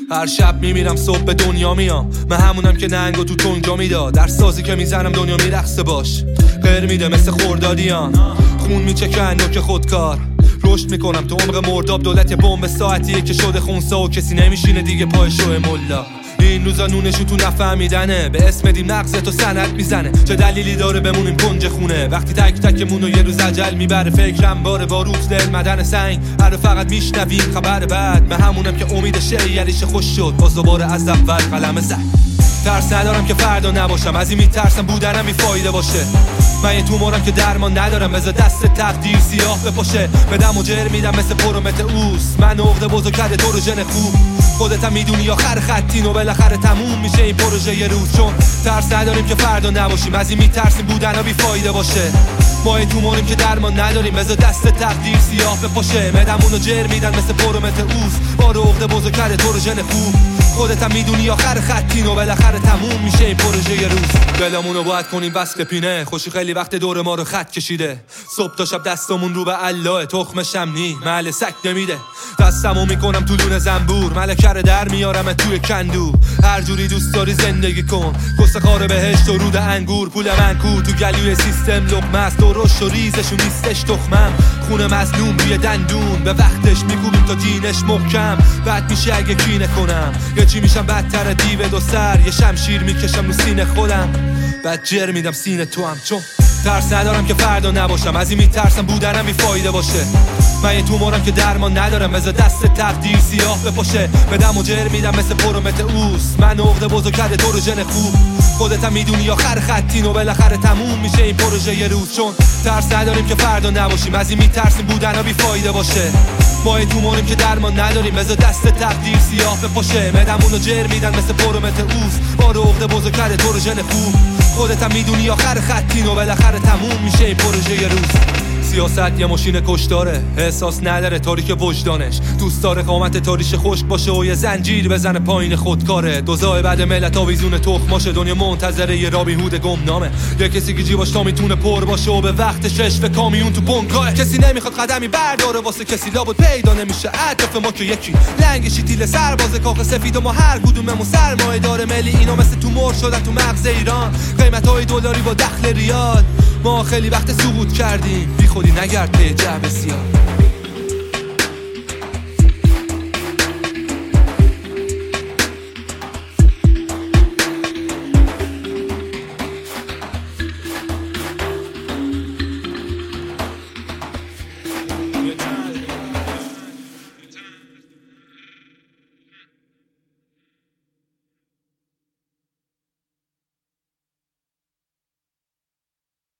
هر شب میمیرم صبح به دنیا میام، من همونم که ننگو تو تنجا میداد. در سازی که میزنم دنیا میرقصه باش، غیر میده مثل خوردادیان، خون میچکن نوک خودکار. رشد میکنم تو عمق مرداب، دولت بمب ساعتیه که شده خونسا و کسی نمیشینه دیگه پای شو ملا. این روزا نونشو تو نفهمیدنه، به اسم دیم نقصه تو سند میزنه. چه دلیلی داره بمونیم کنج خونه وقتی تک تکمونو یه روز اجل میبره؟ فکرم باره باروت دل مدن سنگ، هر فقط میشنویم خبر بعد. من همونم که امید شعریش خوش شد، باز دوباره از اول قلم زد. ترس ندارم که فردا نباشم، از این میترسم بودنم بیفایده باشه. من یه تومورم که درمان ندارم، بذار دست تقدیر سیاه بپاشه. بدم و جر میدم مثل پرومتئوس، من عقده بزرگ کرده تو رو ژن خوب. خودت هم میدونی آخر خطین و بالاخره تموم میشه این پروژه یه روز. چون ترس نداریم که فردا نباشیم، از این میترسیم بودنم بیفایده باشه. ما یه توموریم که درمان نداریم، بذار دست تقدیر سیاه بپاشه. بدمونو جر میدن مثل پرومتئوس، بار عقده بزرگ کرده تو رو ژن خوب. خودت هم میدونی آخر خطین و بالاخره تموم میشه این پروژه یه روز. دلمونو باید کنیم وصل پینه، خوشی خیلی وقت دور ما رو خط کشیده. صبح تا شب دستمون رو به الله، تخم شمنی محل سک نمیده. دستمو میکنم تو دون زنبور، ملکه در میارم توی کندو. هر جوری دوست داری زندگی کن، کسخاره بهشت و رود انگور. پول من کو تو گلوی سیستم لقمه است و رشد و ریزشو نیستش تخمم. خونه مظلوم روی دندون، به وقتش میکوبیم تا دینش محکم. بعد میشه اگه کینه کنم، یا چی میشم بدتر دیو دو سر. یه شمشیر میکشم رو سینه خودم، بعد جر میدم سینه تو هم. چون ترس ندارم که فردا نباشم، از این میترسم بودنم بیفایده باشه. من یه تومورم که درمان ندارم، بذار دست تقدیر سیاه بپاشه. بدم و جر میدم مثل پرومتئوس، من عقده بزرگ کرده تو رو ژن خوب. خودت هم میدونی آخر خطین و بالاخره تموم میشه این پروژه یه روز. چون ترس نداریم که فردا نباشیم، از این میترسیم بودنم بیفایده باشه. ما یه توموریم که درمان نداریم، بذار دست تقدیر سیاه بپاشه. بدمونو جر میدن مثل پرومتئوس، بار عقده بزرگ کرده تو رو ژن خوب. خودت هم میدونی آخر خطین و بالاخره تموم میشه این پروژه یه روز. سیاست یه ماشین کشداره، احساس نداره تاریک وجدانش. دوست داره قامت تاریش خشک باشه و یه زنجیر بزنه پایین خودکاره. دوزای بعد ملت آویزون تخماشه، دنیا منتظره یه رابی هود گمنامه. یه کسی که جیباش تا میتونه پر باشه و به وقتش به کامیون تو بنگاه. کسی نمیخواد قدمی برداره واسه کسی، لابد پیدا نمیشه اطراف ما که یکی لنگشی تیل سرباز کاخ سفید و ما هر کدوممون سرمایه داره ملی. اینا مثل تومور شدن تو مغز ایران، قیمت‌های دلاری با دخل ریال. ما خیلی وقت سقوط کردیم، بی خودی نگرد پی جعبه سیاه.